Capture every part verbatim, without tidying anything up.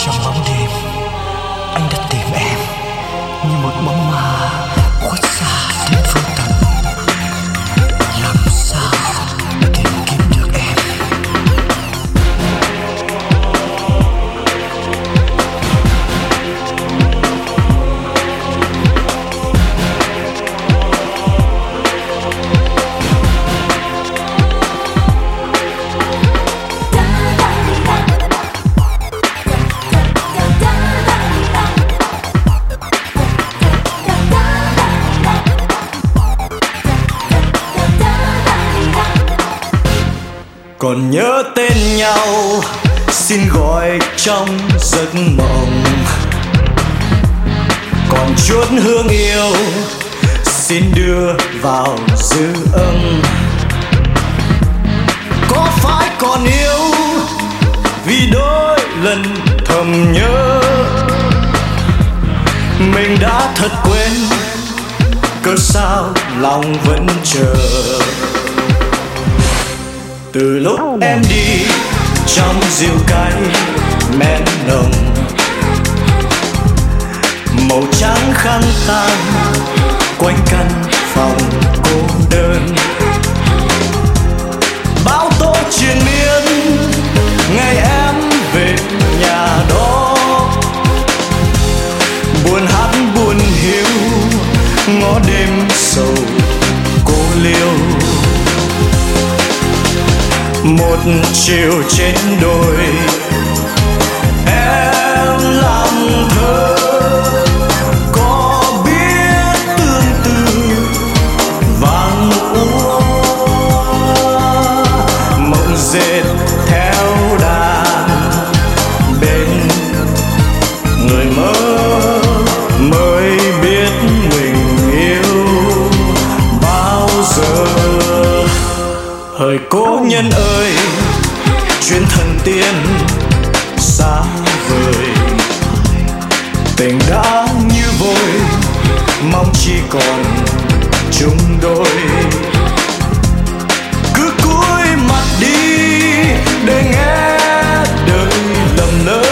Trong bóng đêm, anh đã tìm em như một bóng ma khuất xa đến vô tận. Làm sao tìm kiếm được em? Còn nhớ tên nhau, xin gọi trong giấc mộng. Còn chút hương yêu, xin đưa vào dư âm. Có phải còn yêu vì đôi lần thầm nhớ? Mình đã thật quên, cớ sao lòng vẫn chờ. Từ lúc em đi trong rượu cay men nồng, màu trắng khăn tàn quanh căn phòng cô đơn. Bão tố triền miên ngày em về nhà đó, buồn hát buồn hiu ngõ đêm sầu cô liêu. Một chiều trên đồi em làm thơ, có biết tương tư vàng úa. Mộng dệt theo đàn bên người mơ mới biết mình yêu bao giờ. Hỡi cố nhân ơi, chuyến thần tiên xa vời, tình đã như vội, mong chỉ còn chung đôi. Cứ cúi mặt đi để nghe đời lầm lỡ,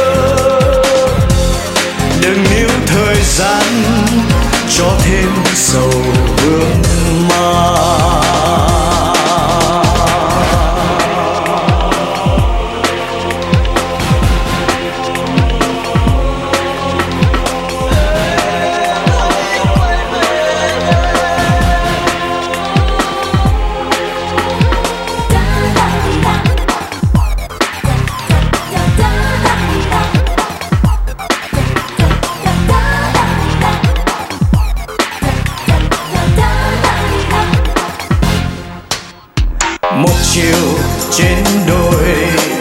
đừng níu thời gian cho thêm sầu vương ma. Một chiều trên đồi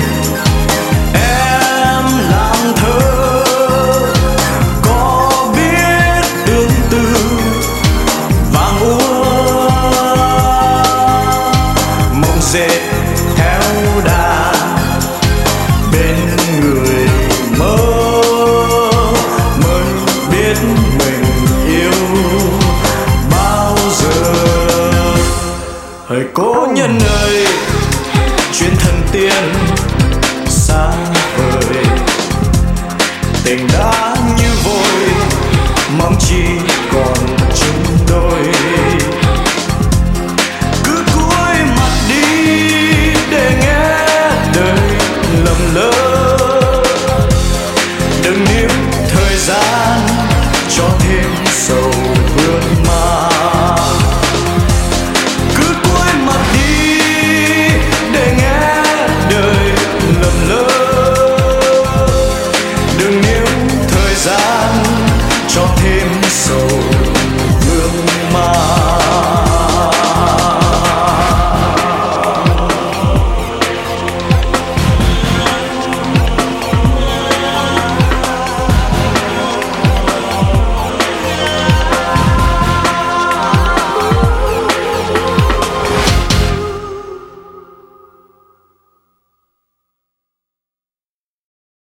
em làm thơ, có biết tương tư vàng úa. Mộng dệt theo đàn bên người mơ mới biết mình yêu bao giờ. Hỡi cố nhân ơi, chuyến thần tiên xa vời, tình đã như vội, mong chi